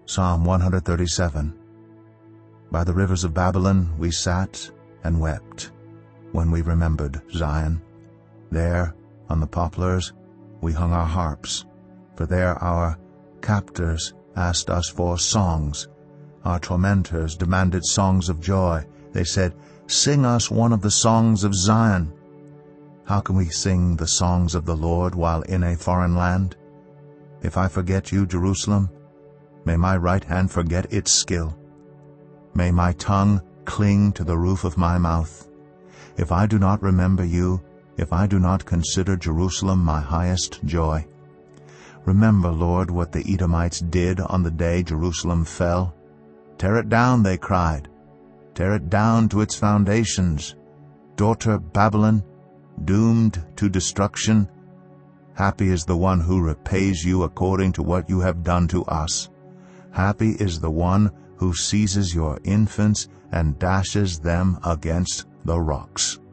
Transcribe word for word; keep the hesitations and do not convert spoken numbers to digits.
Psalm one thirty-seven. By the rivers of Babylon we sat and wept when we remembered Zion. There, on the poplars, we hung our harps, for there our captors asked us for songs. Our tormentors demanded songs of joy. They said, "Sing us one of the songs of Zion." How can we sing the songs of the Lord while in a foreign land? If I forget you, Jerusalem, may my right hand forget its skill. May my tongue cling to the roof of my mouth. If I do not remember you, if I do not consider Jerusalem my highest joy. Remember, Lord, what the Edomites did on the day Jerusalem fell. "Tear it down," they cried. "Tear it down to its foundations. Daughter Babylon, doomed to destruction. Happy is the one who repays you according to what you have done to us. Happy is the one who seizes your infants and dashes them against the rocks."